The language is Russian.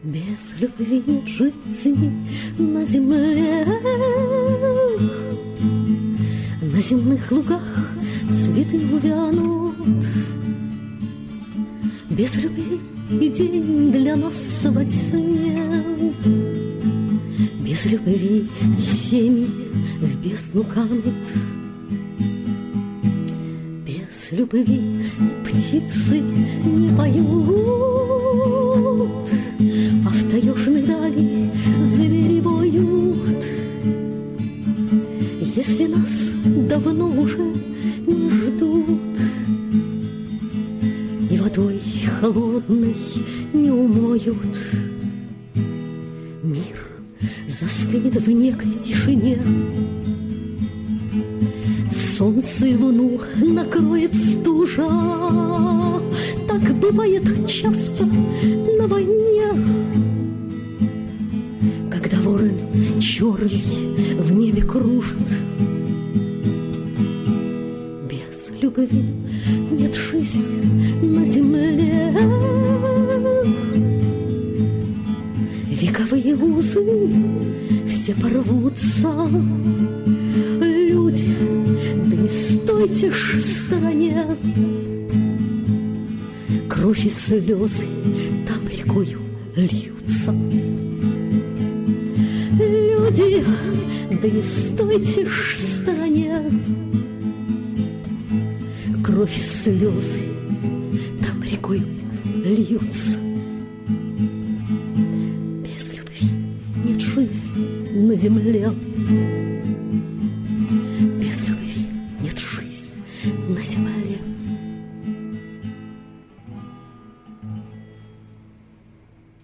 Без любви нет жизни на земле. На земных лугах цветы увянут. Без любви и день для нас во тьме. Без любви семьи в бездну канут. Без любви птицы не поют, а в таежной дали звери воют. Если нас давно уже не ждут и водой холодной не умоют, мир застынет в некой тишине. Солнце и луну накроет стужа. Так бывает часто на войне, когда ворон черный в небе кружит. Без любви нет жизни на земле. Вековые узы все порвутся. Люди, да не стойте ж в стороне. Кровь и слезы там рекою льются. Люди, да не стойте ж в стороне. Кровь и слезы там рекою льются. Без любви нет жизни на земле.